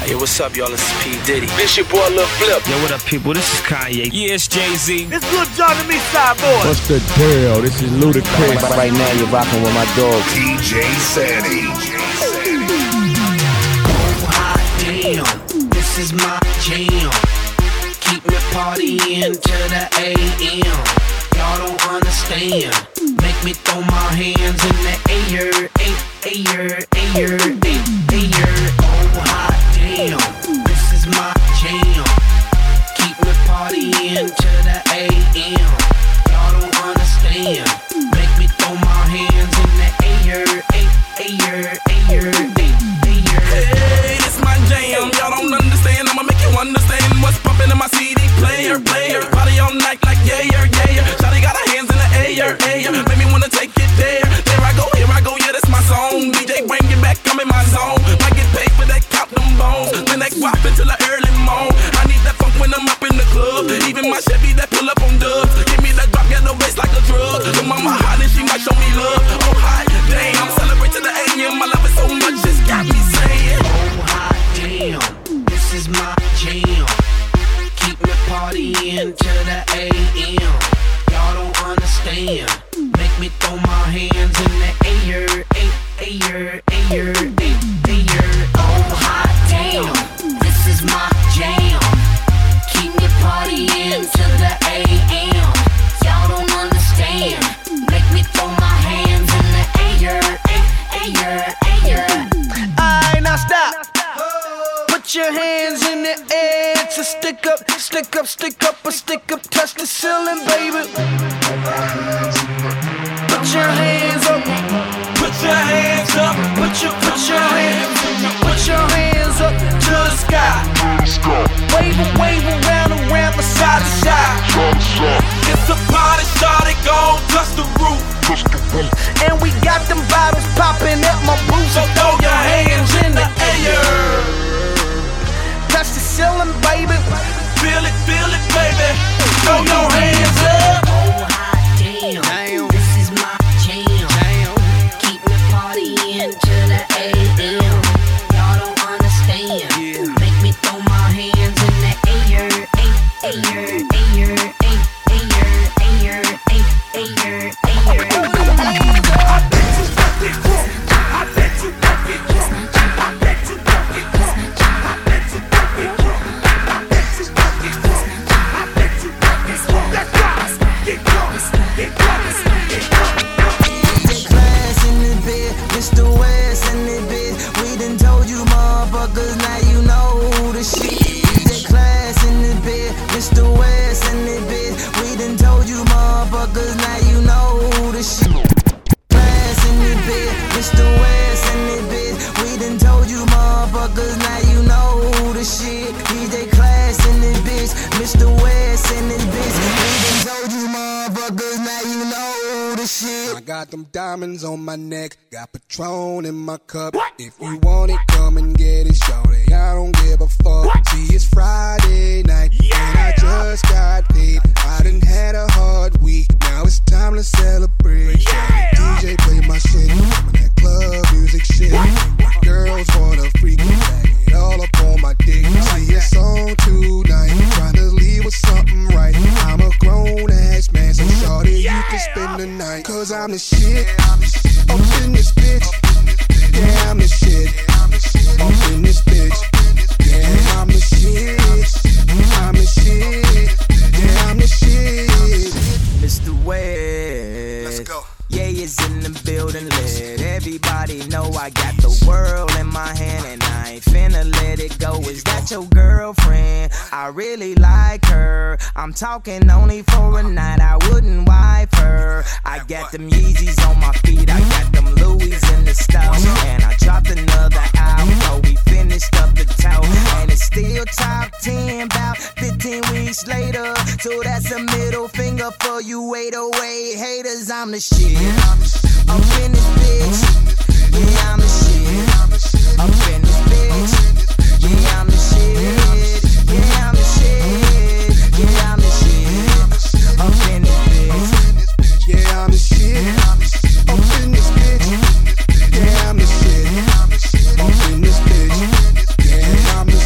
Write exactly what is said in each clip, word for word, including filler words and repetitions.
Hey, what's up, y'all? This is P. Diddy. This your boy Lil Flip. Yo, what up, people? This is Kanye. Yeah, it's Jay-Z. It's Lil Jon and me, Side Boy. What's the deal? This is Ludacris. Right, right now, you're rocking with my dog, D J Sandy. Oh, hot damn, this is my jam. Keep me partying to the A M. Y'all don't understand. Make me throw my hands in the air, air, air, air, air. Oh, hot damn, this is my jam. Keep me partying to the A M. Y'all don't understand. Make me throw my hands in the air, air, air, air. Hey, this my jam. Y'all don't understand. I'ma make you understand what's pumping in my C D player, player. Party all night like yeah, yeah, yeah. Shawty got her hands in the air, air. Make me wanna take it there. There I go, here I go. Yeah, that's my song. D J, bring it back. I'm in my zone. Might get paid for that, count them bones. Then that guap until the early morn. I need that funk when I'm up in the club. Even my Chevy that pull up on dubs. Give me that drop, get no bass like a drug. The mama hot and she might show me love. Oh hot damn, celebrate to the A M. I love it so much, it's got me saying. Oh hot damn, this is my jam. Keep me partying to the A M. Y'all don't understand. Make me throw my hands in the air, air, air, air, air. Oh hot damn, this is my jam. Keep me partying to the A M. Y'all don't understand. Make me throw my hands in the air, air, air. Alright, now stop. Put your hands in the air. It's a stick up, stick up, stick up, a stick up. Touch the ceiling, baby. Put your hands up. Put your hands up. Put your, put your hands, put your hands up to the sky. Wave it, wave around and round, from side to side. It's a party, shawty, gon' touch the roof. And we got them bottles popping at my booth. So throw your hands in the air. Touch the ceiling, baby. Feel it, feel it, baby. Throw your hands up. Oh hot damn, damn. This is my jam. Damn. Keep me partying to the A M. Y'all don't understand. Yeah. Make me throw my hands in the air, air, air, air, air, air, air, air. Them diamonds on my neck, got Patron in my cup. What? If you want it, come and get it, shorty. I don't give a fuck. What? See, it's Friday night, yeah. And I just got paid. I done had a hard week, now it's time to celebrate. Yeah. D J play my shit, some of that club music shit. What? Girls wanna freak me, bag it all up on my dick. See, it's on tonight, trying to leave with something right. I'm a grown ass man, so shorty, yeah. You can spend the night. Cause I'm the shit. Up in this bitch, yeah, I'm the shit. Up in this bitch, yeah, I'm the shit. I'm the shit, yeah, I'm the shit. Mister West, let's go. Yeah, it's in the building, let everybody know I got the world in my hand and I ain't finna let it go. Is that your girlfriend? I really like her. I'm talking only for a night, I wouldn't wipe her. I got them Yeezys on my feet, I got them Louis in the stove. And I dropped another album, so we finished up the toe. And it's still top ten, about fifteen weeks later. So that's a middle finger for you eight oh eight haters, I'm the shit. Up in this bitch, yeah, I'm the shit. Up in this bitch, yeah, I'm the shit. Yeah, I'm the shit. Yeah, I'm the shit. Up in this bitch, yeah, I'm the shit. Up in this bitch, yeah, I'm the shit. Up in this bitch, yeah, I'm the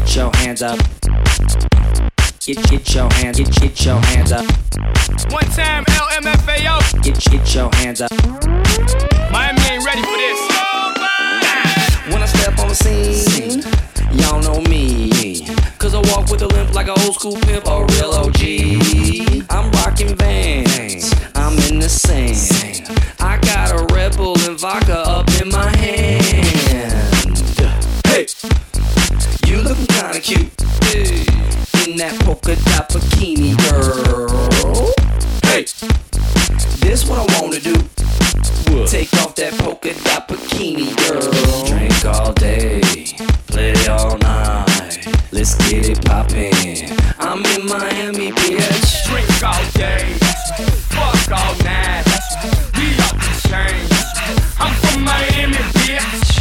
get your hands up. Get, get your hands, get, get your hands up. One time, L M F A O. Get, get your hands up. Miami ain't ready for this. When I step on the scene, y'all know me. Cause I walk with a limp like an old school pimp, a real O G. I'm rocking Vans, I'm in the sand. I got a Red Bull and vodka up in my hand. Hey, you looking kinda cute, hey, in that polka dot bikini, girl. Hey, this what I wanna do. What? Take off that polka dot bikini, girl. Drink all day, play all night. Let's get it poppin'. I'm in Miami, bitch. Drink all day, fuck all night. We off the chain. I'm from Miami, bitch.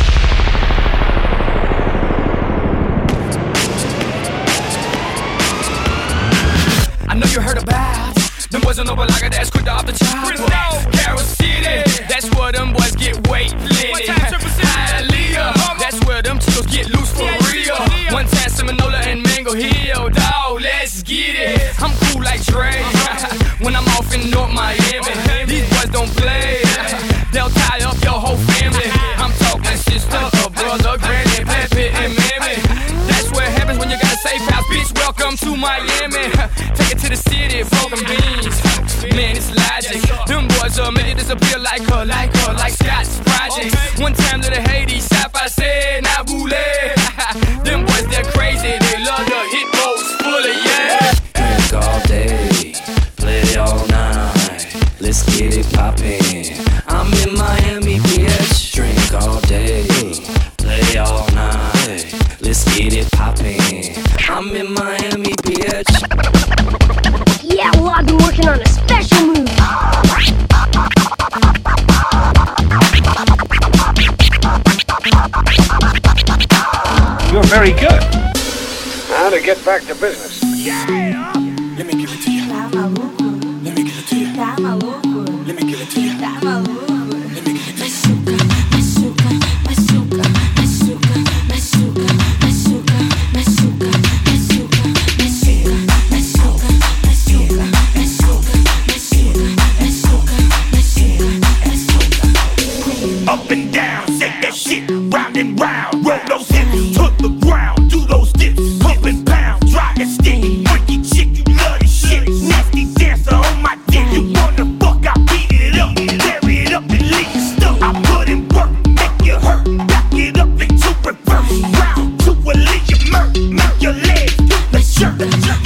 I know you heard about them boys on Overlaga that's quick to off the chop. Carol City, that's where them boys get weight lit. Hialeah, that's where them chicos get loose for real. One time Seminola and Mango Hill, dawg, let's get it. I'm cool like Dre when I'm off in North Miami. These boys don't play, they'll tie up your whole family. I'm talking sister, a brother, granny, pappy, and mammy. That's what happens when you got a safe house, bitch. Welcome to Miami. Take it to the city, broken beans. Man, it's logic. Them boys are made to disappear like her, like her, like Scott's projects. One time to the Haiti, Sapa said, Nabule. Them boys, they're crazy. They love the hit boats full of yeah. Drink all day, play all night. Let's get it poppin'. I'm in Miami, bitch. Drink all day, play all night. Let's get it poppin'. I'm in Miami, bitch. Yeah, well, I've been working on a special move. You're very good. Now to get back to business. Yeah! Let me give it to you. Let me give it to you. Let me give it to you. Let me give it to you. Up and down, shake that shit, round and round. Roll those hips to the ground, do those dips, pump and pound, dry and sticky. Freaky chick, you love this shit. Nasty dancer on my dick. You wanna fuck, I beat it up, tear it up and leave it stuck. I put in work, make you hurt, back it up into reverse. Round to a leave you murk, make your legs do the shirt.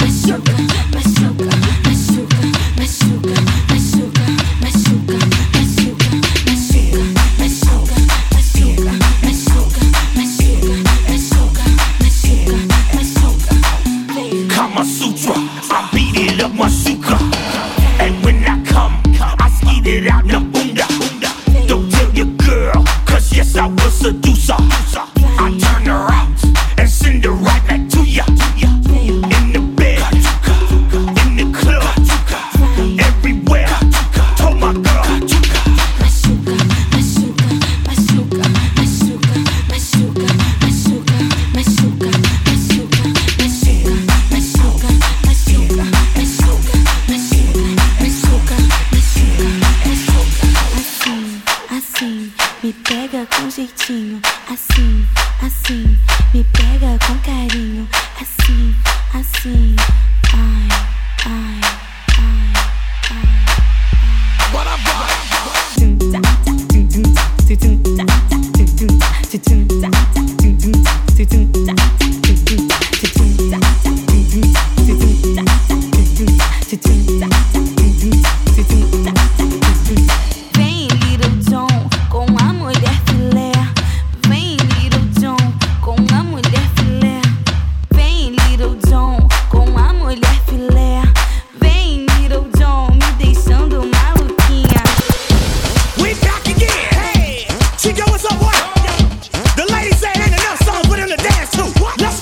Kama Sutra, I beat it up my suka. And when I come, I skeet it out the bunda. Don't tell your girl, cause yes I will seduce her. I turn her out and send her right back to ya. In the bed, in the club, everywhere. Told my girl. Me pega com jeitinho, assim, assim. Me pega com carinho, assim, assim. Ai, ai, ai, ai, Vem, Little John, com a mulher filé. Vem, Little John, com a mulher filé. Vem, Little John, com a mulher filé. Vem, Little John, me deixando maluquinha. We back again. Hey, Chico, what's up, what? The ladies say ain't enough songs for them to dance to. Let's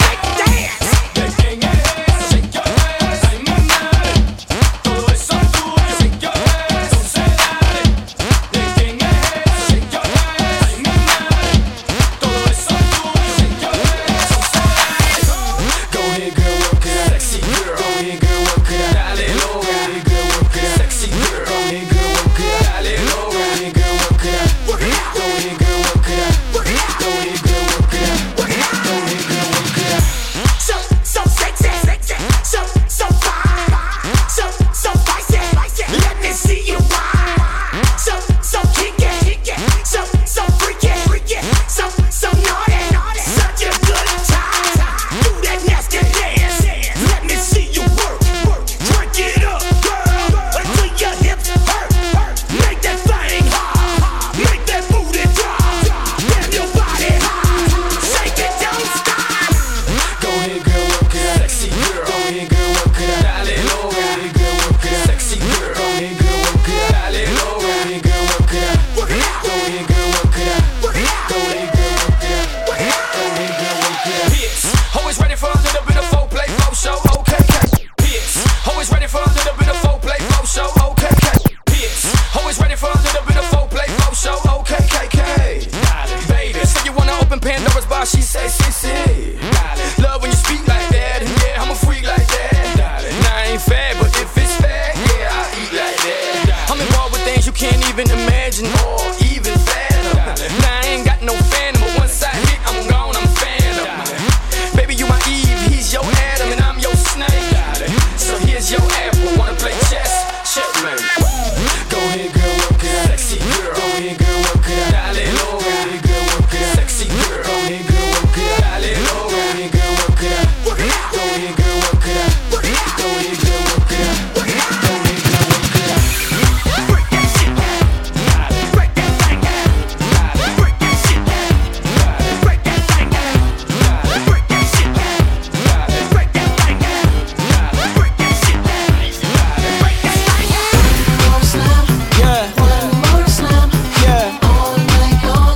Hits, always ready for a little bit of foreplay, flow show, okay, hits, always ready for a little bit of foreplay, flow show, okay, hits, always ready for a little bit of foreplay, flow show, okay, K K. Baby, so you wanna open Pandora's box? She say, see, see. Love when you speak like that, yeah, I'm a freak like that. Now I ain't fair, but if it's fair, yeah, I eat like that. I'm involved with things you can't even imagine or even fathom. Now I ain't got no phantom, but once I hit, I'm gone, I'm phantom. Baby, you my Eve, he's your Adam, and I'm your snake. So here's your apple, wanna play chess? Checkmate. Go ahead, girl, work it out. Sexy girl. Go ahead, girl, work it out. Dale, low. Go ahead, girl, work it out. Sexy girl. Go ahead, girl, work it out. Dale, low. Go ahead, girl, work it out. Go ahead, girl, work it out. Go ahead, girl, work it out. Go ahead, girl, work it out. Break that shit down. Break that thing down. Break that shit down. Break that thing down. Break that shit down. Break that thing down. Break that shit down. Break that thing down. More slam. Yeah. One more slam. Yeah. All night long.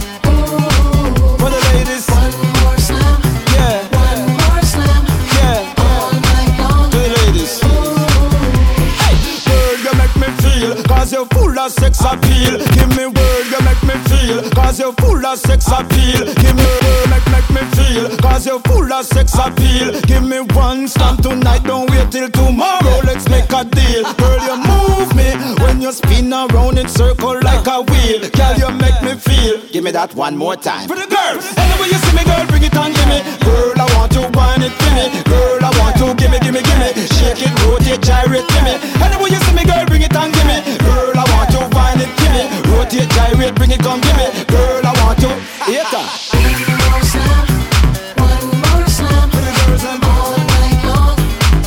Ooh. For the ladies. One more slam. Yeah. One more slam. Yeah. All night long. To the ladies. Hey, girl, you make me feel, cause you're full of sex appeal. Give me word, you make me feel, cause you're full of sex appeal. Give me word, make, make me feel, cause you're full of sex appeal. Give me one stamp tonight, don't wait till tomorrow, let's make a deal. Girl, you move me when you spin around in circle like a wheel. Girl, you make me feel. Give me that one more time. For the girls, anyway you see me, girl, bring it on, give me. Girl, I want to wind it for me. Girl, I want to give me, give me, give me. Shake it, rotate, gyrate, give me. Anyway you see me, girl, bring it on, give me. Girl, I want to wind it, give me. Rotate, gyrate, bring it on, give me. Girl, I want to. Here it comes. One more slam, one more slam. For the girls and all night long.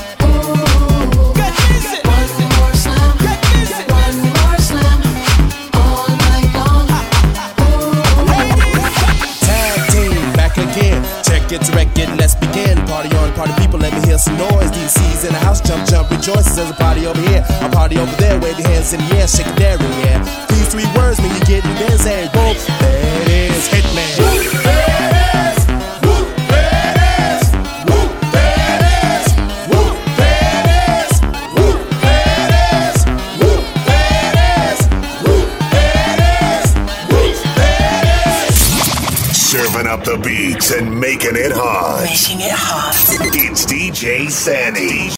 Ooh. Get busy. One more slam, get busy. One more slam, all night long. Tag team, back again. Check it, direct it, let's begin. Party on, party people, let me hear some noise. D C's in the house, jump, jump, rejoices. There's a party over here, a party over there. Wave your hands in the air, shake it there, yeah. These three words mean you get in there, say, whoop, there it is, Hitman. Whoop, there it is, whoop, there it is, whoop, there it is, whoop, there it is, whoop, there it is, whoop, there it is, whoop, there it is, whoop, there it is. Serving up the beats and making it hot. Making it hot. It's D J Sandy.